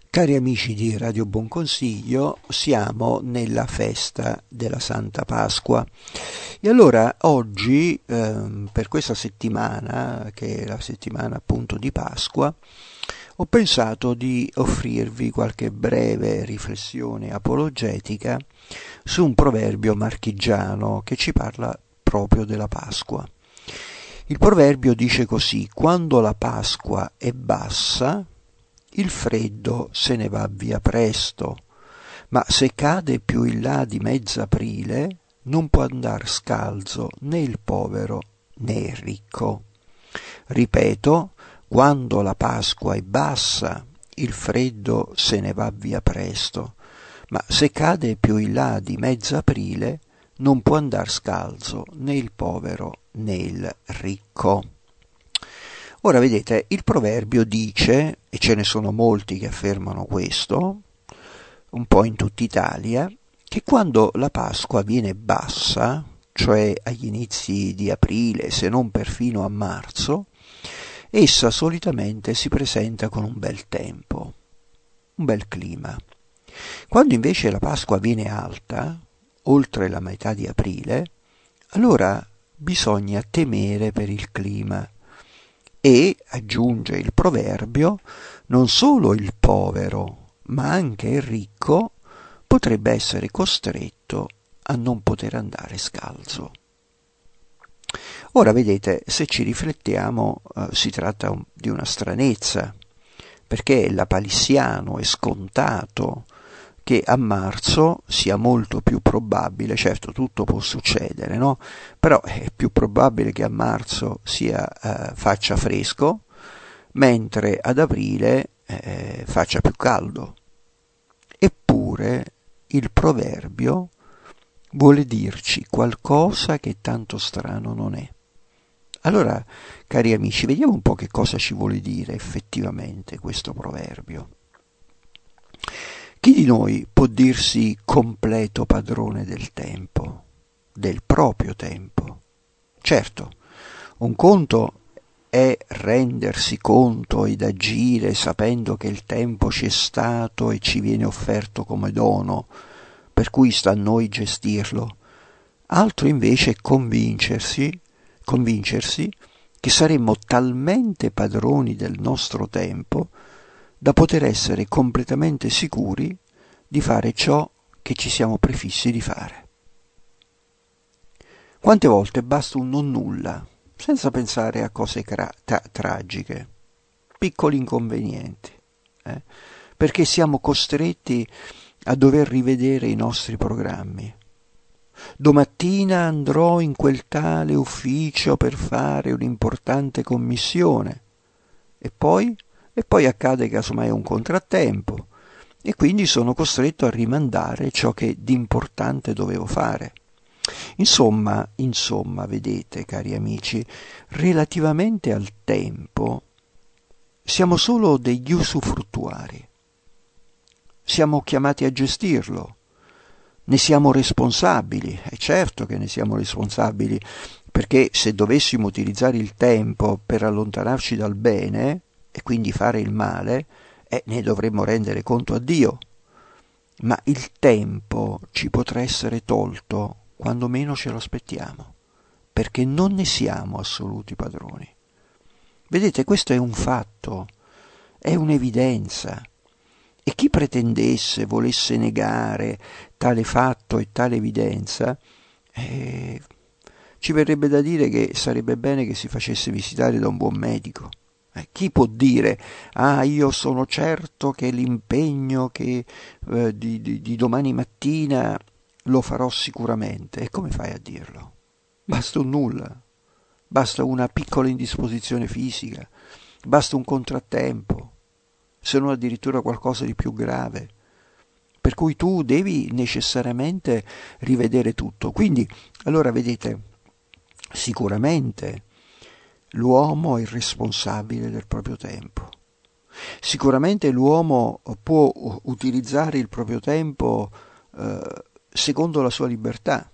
Cari amici di Radio Buon Consiglio, siamo nella festa della Santa Pasqua e allora oggi, per questa settimana, che è la settimana appunto di Pasqua, ho pensato di offrirvi qualche breve riflessione apologetica su un proverbio marchigiano che ci parla proprio della Pasqua. Il proverbio dice così: quando la Pasqua è bassa, il freddo se ne va via presto, ma se cade più in là di mezz'aprile non può andar scalzo né il povero né il ricco. Ripeto, quando la Pasqua è bassa, il freddo se ne va via presto, ma se cade più in là di mezz'aprile non può andar scalzo né il povero né il ricco. Ora vedete, il proverbio dice, e ce ne sono molti che affermano questo, un po' in tutta Italia, che quando la Pasqua viene bassa, cioè agli inizi di aprile, se non perfino a marzo, essa solitamente si presenta con un bel tempo, un bel clima. Quando invece la Pasqua viene alta, oltre la metà di aprile, allora bisogna temere per il clima. E, aggiunge il proverbio, non solo il povero, ma anche il ricco potrebbe essere costretto a non poter andare scalzo. Ora vedete, se ci riflettiamo, si tratta di una stranezza, perché è lapalissiano, è scontato che a marzo sia molto più probabile, certo tutto può succedere, no? Però è più probabile che a marzo faccia fresco, mentre ad aprile faccia più caldo. Eppure il proverbio vuole dirci qualcosa che tanto strano non è. Allora, cari amici, vediamo un po' che cosa ci vuole dire effettivamente questo proverbio. Chi di noi può dirsi completo padrone del tempo, del proprio tempo? Certo, un conto è rendersi conto ed agire sapendo che il tempo ci è stato e ci viene offerto come dono, per cui sta a noi gestirlo. Altro invece è convincersi che saremmo talmente padroni del nostro tempo da poter essere completamente sicuri di fare ciò che ci siamo prefissi di fare. Quante volte basta un non nulla, senza pensare a cose tragiche, piccoli inconvenienti, perché siamo costretti a dover rivedere i nostri programmi. Domattina andrò in quel tale ufficio per fare un'importante commissione e poi accade casomai un contrattempo e quindi sono costretto a rimandare ciò che di importante dovevo fare. Insomma, vedete, cari amici, relativamente al tempo siamo solo degli usufruttuari. Siamo chiamati a gestirlo. Ne siamo responsabili, è certo che ne siamo responsabili, perché se dovessimo utilizzare il tempo per allontanarci dal bene e quindi fare il male, ne dovremmo rendere conto a Dio. Ma il tempo ci potrà essere tolto quando meno ce lo aspettiamo, perché non ne siamo assoluti padroni. Vedete, questo è un fatto, è un'evidenza. E chi volesse negare tale fatto e tale evidenza, ci verrebbe da dire che sarebbe bene che si facesse visitare da un buon medico. Chi può dire, io sono certo che l'impegno di domani mattina lo farò sicuramente? E come fai a dirlo? Basta un nulla, basta una piccola indisposizione fisica, basta un contrattempo, se non addirittura qualcosa di più grave, per cui tu devi necessariamente rivedere tutto. Quindi, allora vedete, sicuramente l'uomo è il responsabile del proprio tempo. Sicuramente l'uomo può utilizzare il proprio tempo secondo la sua libertà,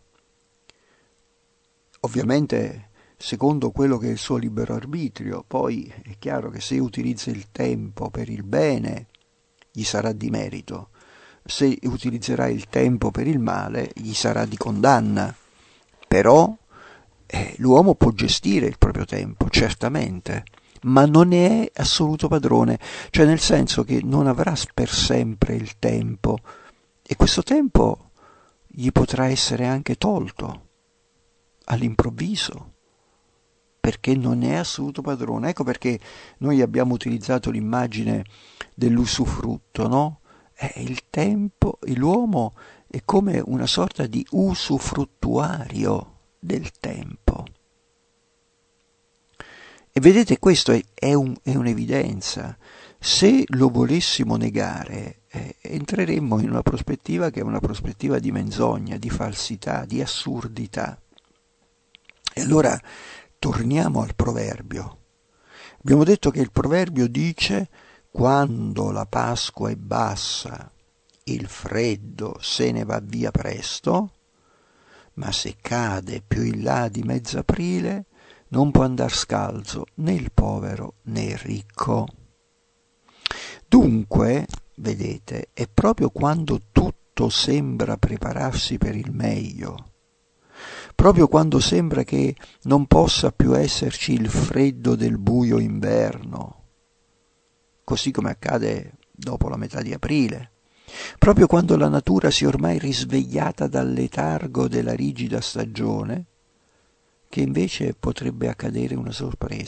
ovviamente secondo quello che è il suo libero arbitrio. Poi è chiaro che se utilizza il tempo per il bene gli sarà di merito. Se utilizzerà il tempo per il male, gli sarà di condanna. Però l'uomo può gestire il proprio tempo, certamente, ma non ne è assoluto padrone, cioè nel senso che non avrà per sempre il tempo, e questo tempo gli potrà essere anche tolto all'improvviso, perché non è assoluto padrone. Ecco perché noi abbiamo utilizzato l'immagine dell'usufrutto, no? Il tempo, l'uomo è come una sorta di usufruttuario del tempo. E vedete, questo è un'evidenza. Se lo volessimo negare, entreremmo in una prospettiva che è una prospettiva di menzogna, di falsità, di assurdità. E allora torniamo al proverbio. Abbiamo detto che il proverbio dice: quando la Pasqua è bassa, il freddo se ne va via presto, ma se cade più in là di mezz'aprile, non può andar scalzo né il povero né il ricco. Dunque, vedete, è proprio quando tutto sembra prepararsi per il meglio, proprio quando sembra che non possa più esserci il freddo del buio inverno, così come accade dopo la metà di aprile, proprio quando la natura si è ormai risvegliata dal letargo della rigida stagione, che invece potrebbe accadere una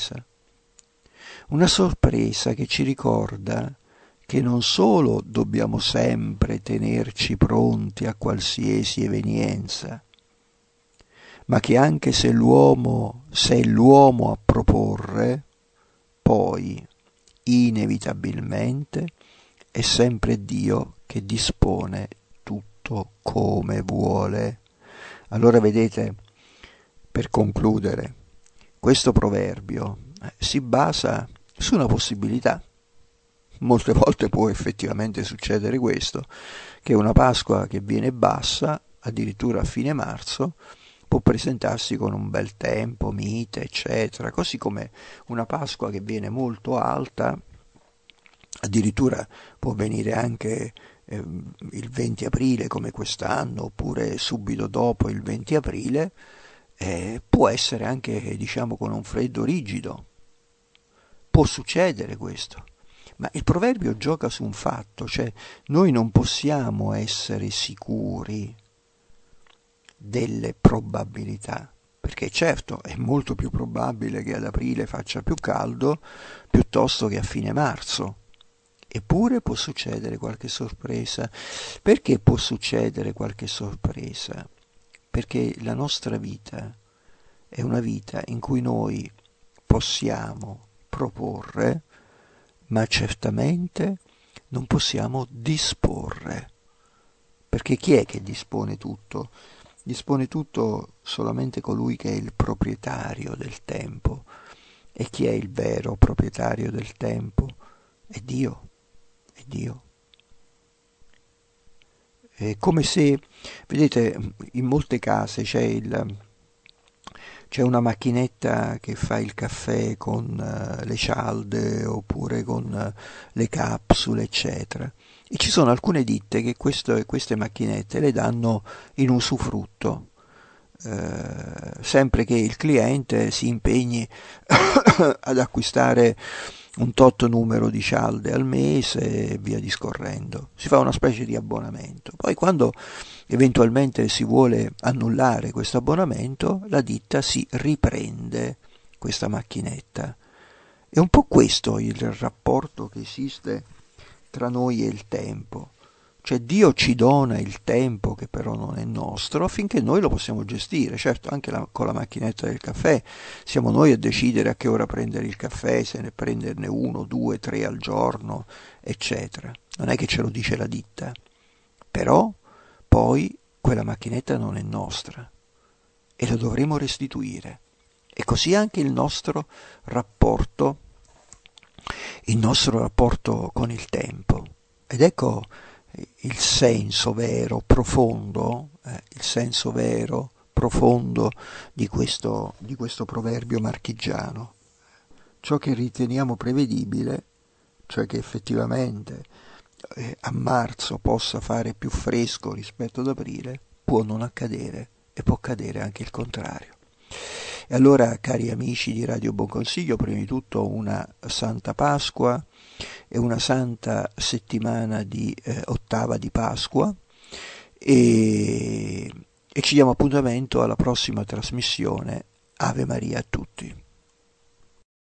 sorpresa che ci ricorda che non solo dobbiamo sempre tenerci pronti a qualsiasi evenienza, ma che anche se è l'uomo a proporre, poi inevitabilmente è sempre Dio che dispone tutto come vuole. Allora vedete, per concludere, questo proverbio si basa su una possibilità. Molte volte può effettivamente succedere questo, che una Pasqua che viene bassa, addirittura a fine marzo, può presentarsi con un bel tempo, mite, eccetera, così come una Pasqua che viene molto alta, addirittura può venire anche il 20 aprile come quest'anno, oppure subito dopo il 20 aprile, può essere anche, diciamo, con un freddo rigido. Può succedere questo. Ma il proverbio gioca su un fatto, cioè noi non possiamo essere sicuri delle probabilità, perché certo è molto più probabile che ad aprile faccia più caldo piuttosto che a fine marzo. Eppure può succedere qualche sorpresa. Perché può succedere qualche sorpresa? Perché la nostra vita è una vita in cui noi possiamo proporre, ma certamente non possiamo disporre. Perché chi è che dispone tutto? Dispone tutto solamente colui che è il proprietario del tempo. E chi è il vero proprietario del tempo? È Dio. È Dio. È come se, vedete, in molte case c'è una macchinetta che fa il caffè con le cialde oppure con le capsule, eccetera. E ci sono alcune ditte che queste macchinette le danno in usufrutto, sempre che il cliente si impegni ad acquistare un tot numero di cialde al mese e via discorrendo. Si fa una specie di abbonamento. Poi quando eventualmente si vuole annullare questo abbonamento, la ditta si riprende questa macchinetta. È un po' questo il rapporto che esiste tra noi e il tempo. Cioè Dio ci dona il tempo che però non è nostro affinché noi lo possiamo gestire. Certo, anche con la macchinetta del caffè siamo noi a decidere a che ora prendere il caffè, se ne prenderne 1, 2, 3 al giorno, eccetera. Non è che ce lo dice la ditta. Però poi quella macchinetta non è nostra e la dovremo restituire. E così anche il nostro rapporto con il tempo. Ed ecco il senso vero, profondo di questo proverbio marchigiano. Ciò che riteniamo prevedibile, cioè che effettivamente a marzo possa fare più fresco rispetto ad aprile, può non accadere e può accadere anche il contrario. E allora, cari amici di Radio Buon Consiglio, prima di tutto una Santa Pasqua e una santa settimana di ottava di Pasqua e ci diamo appuntamento alla prossima trasmissione. Ave Maria a tutti.